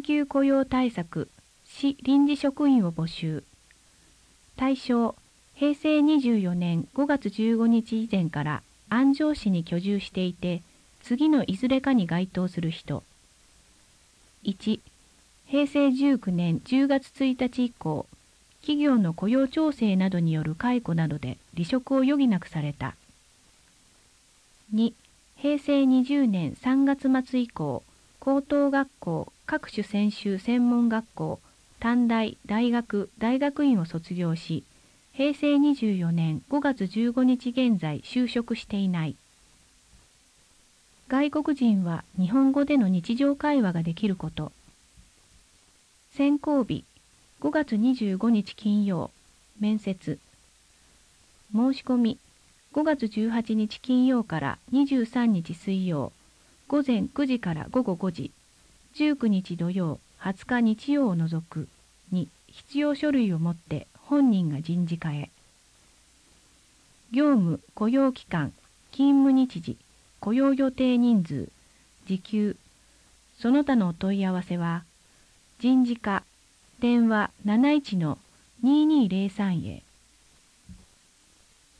急雇用対策市臨時職員を募集。対象、平成24年5月15日以前から安城市に居住していて、次のいずれかに該当する人。1、平成19年10月1日以降、企業の雇用調整などによる解雇などで離職を余儀なくされた。2、平成20年3月末以降、高等学校、各種専修専門学校、短大、大学、大学院を卒業し、平成24年5月15日現在就職していない。外国人は日本語での日常会話ができること。選考日、5月25日金曜、面接。申し込み、5月18日金曜から23日水曜、午前9時から午後5時、19日土曜、20日日曜を除くに必要書類を持って本人が人事課へ。業務、雇用期間、勤務日時、雇用予定人数、時給、その他のお問い合わせは、人事課、電話71-2203へ。